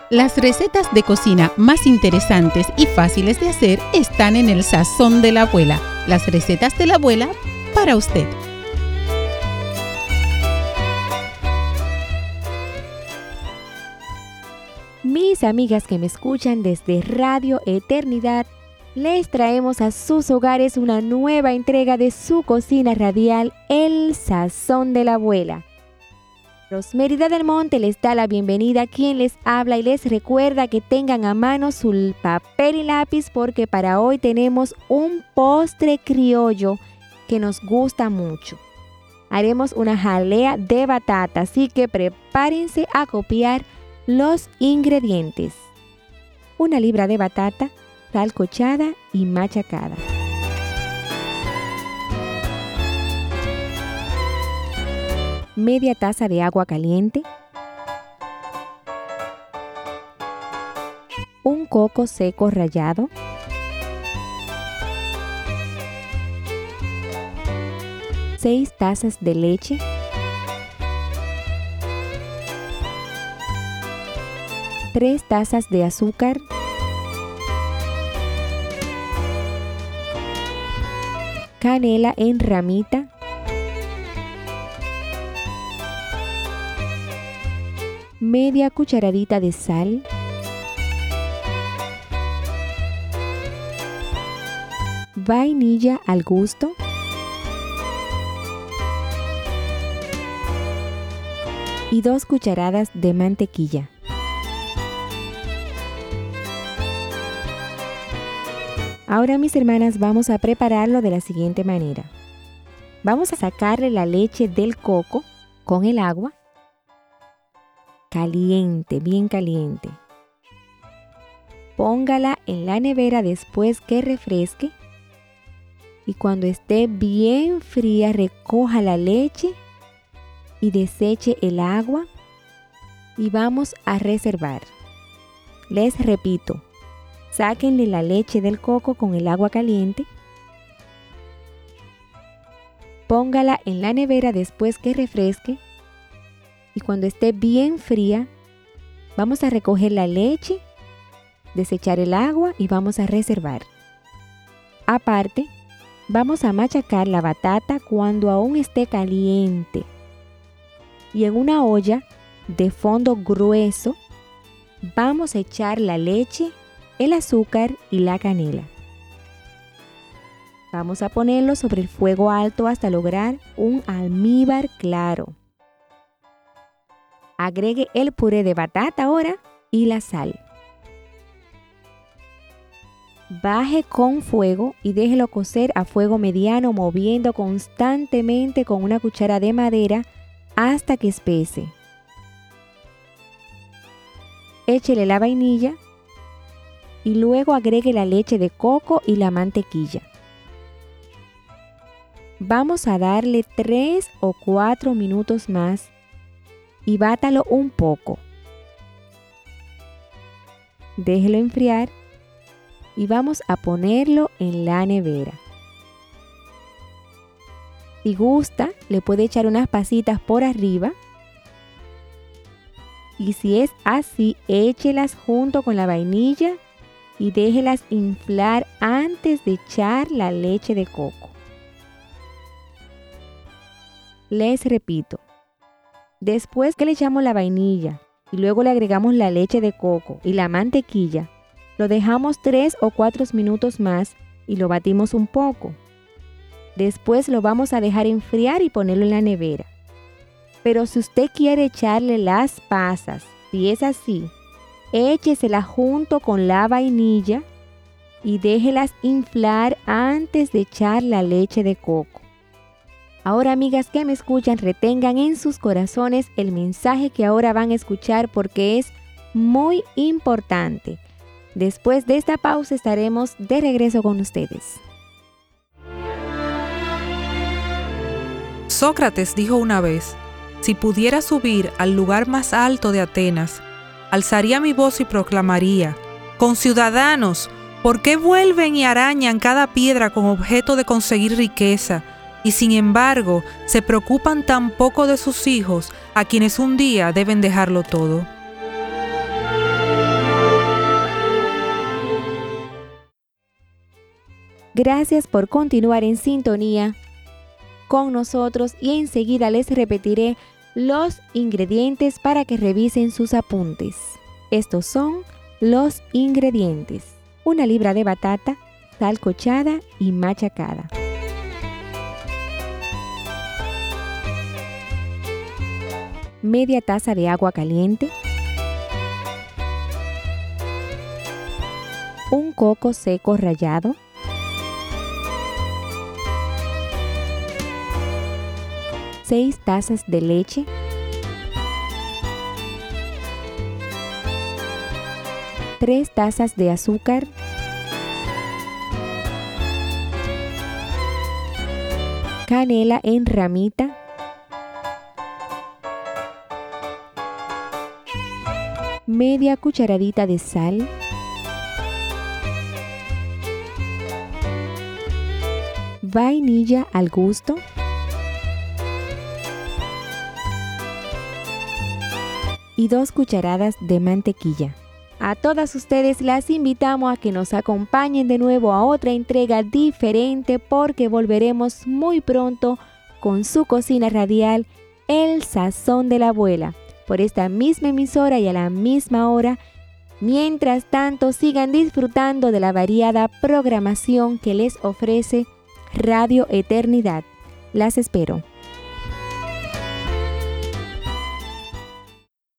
Las recetas de cocina más interesantes y fáciles de hacer están en el Sazón de la Abuela. Las recetas de la abuela para usted. Mis amigas que me escuchan desde Radio Eternidad, les traemos a sus hogares una nueva entrega de su cocina radial, El Sazón de la Abuela. Rosmerida del Monte les da la bienvenida a quien les habla y les recuerda que tengan a mano su papel y lápiz porque para hoy tenemos un postre criollo que nos gusta mucho. Haremos una jalea de batata, así que prepárense a copiar los ingredientes. 1 libra de batata, sancochada y machacada. Media taza de agua caliente. Un coco seco rallado. Seis tazas de leche. Tres tazas de azúcar. Canela en ramita. Media cucharadita de sal. Vainilla al gusto. Y 2 cucharadas de mantequilla. Ahora, mis hermanas, vamos a prepararlo de la siguiente manera. Vamos a sacarle la leche del coco con el agua caliente, bien caliente. Póngala en la nevera después que refresque y cuando esté bien fría recoja la leche y deseche el agua y vamos a reservar. Les repito, sáquenle la leche del coco con el agua caliente. Póngala en la nevera después que refresque. Y cuando esté bien fría, vamos a recoger la leche, desechar el agua y vamos a reservar. Aparte, vamos a machacar la batata cuando aún esté caliente. Y en una olla de fondo grueso, vamos a echar la leche, el azúcar y la canela. Vamos a ponerlo sobre el fuego alto hasta lograr un almíbar claro. Agregue el puré de batata ahora y la sal. Baje con fuego y déjelo cocer a fuego mediano moviendo constantemente con una cuchara de madera hasta que espese. Échele la vainilla y luego agregue la leche de coco y la mantequilla. Vamos a darle 3 o 4 minutos más y bátalo un poco. Déjelo enfriar y vamos a ponerlo en la nevera. Si gusta, le puede echar unas pasitas por arriba. Y si es así, échelas junto con la vainilla y déjelas inflar antes de echar la leche de coco. Les repito, después que le echamos la vainilla y luego le agregamos la leche de coco y la mantequilla, lo dejamos 3 o 4 minutos más y lo batimos un poco. Después lo vamos a dejar enfriar y ponerlo en la nevera. Pero si usted quiere echarle las pasas, si es así, échesela junto con la vainilla y déjelas inflar antes de echar la leche de coco. Ahora, amigas que me escuchan, retengan en sus corazones el mensaje que ahora van a escuchar porque es muy importante. Después de esta pausa estaremos de regreso con ustedes. Sócrates dijo una vez: si pudiera subir al lugar más alto de Atenas, alzaría mi voz y proclamaría: conciudadanos, ¿por qué vuelven y arañan cada piedra con objeto de conseguir riqueza? Y sin embargo, se preocupan tan poco de sus hijos, a quienes un día deben dejarlo todo. Gracias por continuar en sintonía con nosotros y enseguida les repetiré los ingredientes para que revisen sus apuntes. Estos son los ingredientes: 1 libra de batata, sancochada y machacada. Media taza de agua caliente. Un coco seco rallado. 6 tazas de leche. 3 tazas de azúcar. Canela en ramita. Media cucharadita de sal. Vainilla al gusto. Y 2 cucharadas de mantequilla. A todas ustedes las invitamos a que nos acompañen de nuevo a otra entrega diferente, porque volveremos muy pronto con su cocina radial, El Sazón de la Abuela, por esta misma emisora y a la misma hora. Mientras tanto, sigan disfrutando de la variada programación que les ofrece Radio Eternidad. Las espero.